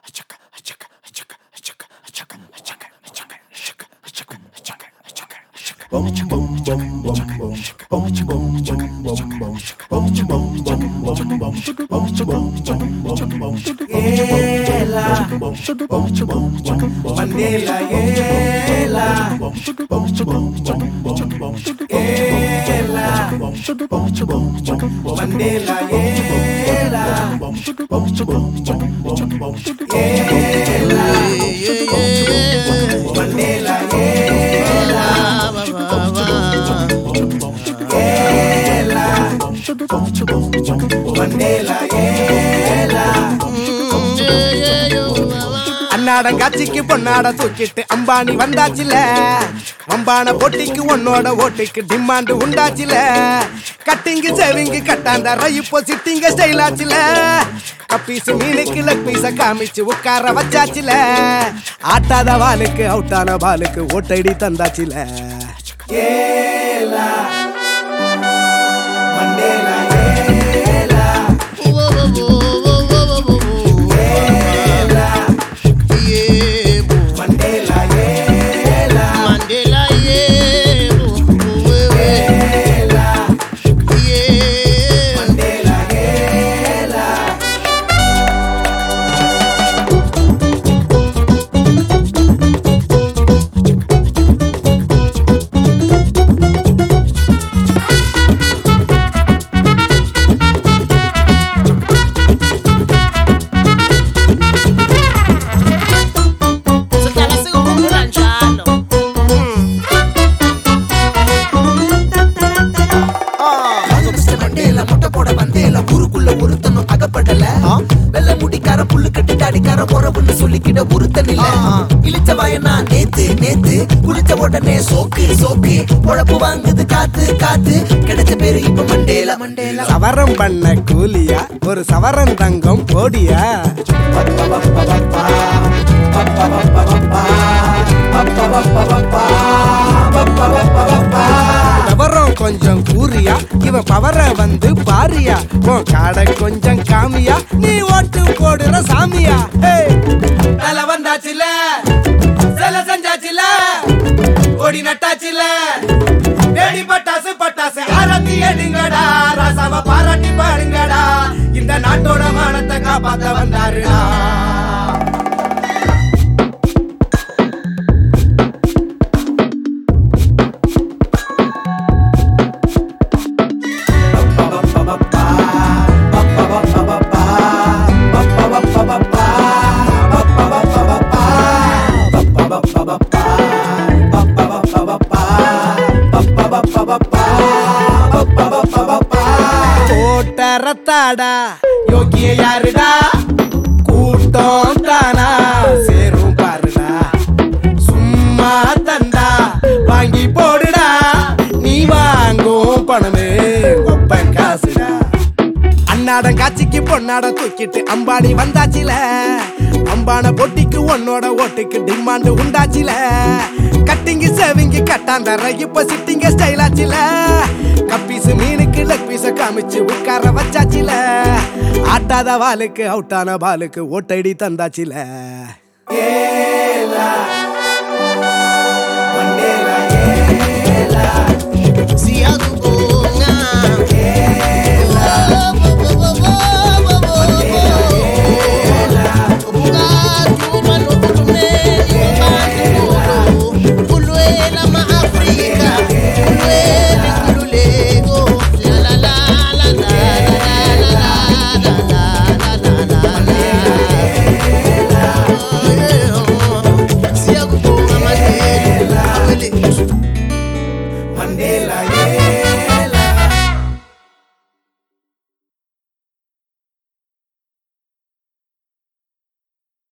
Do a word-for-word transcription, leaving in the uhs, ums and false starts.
Mandela, ela, ela, Mandela, ela, Mandela, Mandela, அன்னாடம் காட்சிக்கு பொன்னாட தூக்கிட்டு அம்பானி வந்தாச்சுல, அம்பான போட்டிக்கு உன்னோட ஓட்டுக்கு டிமாண்ட் உண்டாச்சுல, கட்டிங்கு சேவிங்கு கட்டாந்த இப்போ சிட்டிங்க ஸ்டைல் ஆச்சுல, கப்பீசு மீனுக்கு லெக் பீஸ காமிச்சு உட்கார வச்சாச்சுல, ஆட்டாத வாளுக்கு அவுட்டான பாலுக்கு ஓட்டடி தந்தாச்சுல. ஏலா மண்டேலா ஏலா வெள்ள முடிக்கார புல்லு கட்டி தாடிக்கார போறவுன்னு சொல்லிக்கிட ஒருத்தனில்ல, இழிச்ச வாயனா நேத்து நேத்து குளிச்ச உடனே சோக்கு சோக்கு உழப்பு வாங்குது காத்து காத்து கிடைச்ச பேரு இப்ப மண்டேலா மண்டேலா. சவரம் பண்ண கூலியா ஒரு சவரன் தங்கம் போடியா, விவரம் கொஞ்சம் கூறியா இவன் பவர வந்து பாரியா, உன் காடை கொஞ்சம் காமியா நீ ஓட்டு போடுற சாமியா. தலை வந்தாச்சுல செல செஞ்சாச்சுல கொடி நட்டாச்சுல, வெடி பட்டாசு பட்டாசு ஆரத்தி எடுங்கடா, ராசாவ பாராட்டி பாருங்கடா, இந்த நாட்டோட மானத்தை காப்பாத்த வந்தாருடா. ரத்தாடா யோகிய யாருடா, கூட்டம் தானா சேரும் பாருடா, சும்மா தந்தா வாங்கி போடுடா, நீ வாங்கும் பணமே ஒப்பன் காசுடா. அன்னாடம் காட்சிக்கு பொன்னாட தூக்கிட்டு அம்பானி வந்தாச்சுல, அம்பான பொட்டிக்கு உன்னோட ஓட்டுக்கு டிமாண்ட் உண்டாச்சுல, கட்டிங்கு சேவிங்கு கட்டாந்தர இப்ப சிட்டிங்க ஸ்டைல் ஆச்சுல, கப்பீசு மீனுக்கு லெக் பீஸ காமிச்சு உட்கார வச்சாச்சுல, ஆட்டாத வாளுக்கு அவுட்டான பாலுக்கு ஓட்டடி தந்தாச்சுல. ஏலா மண்டேலா ஏலா சியாதுகோனா ஏலா Mandela, yeah.